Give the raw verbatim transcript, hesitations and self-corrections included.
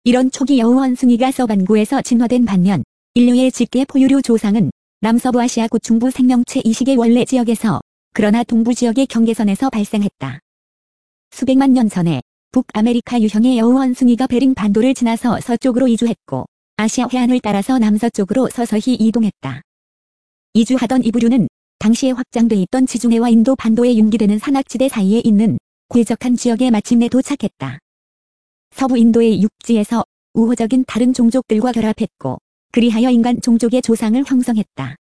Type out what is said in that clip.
이런 초기 여우 원숭이가 서반구에서 진화된 반면 인류의 직계 포유류 조상은 남서부 아시아 고충부 생명체 이식의 원래 지역에서 그러나 동부 지역의 경계선에서 발생했다. 수백만 년 전에 북아메리카 유형의 여우 원숭이가 베링 반도를 지나서 서쪽으로 이주했고 아시아 해안을 따라서 남서쪽으로 서서히 이동했다. 이주하던 이 부류는 당시에 확장돼 있던 지중해와 인도 반도에 융기되는 산악지대 사이에 있는 쾌적한 지역에 마침내 도착했다. 서부 인도의 육지에서 우호적인 다른 종족들과 결합했고 그리하여 인간 종족의 조상을 형성했다.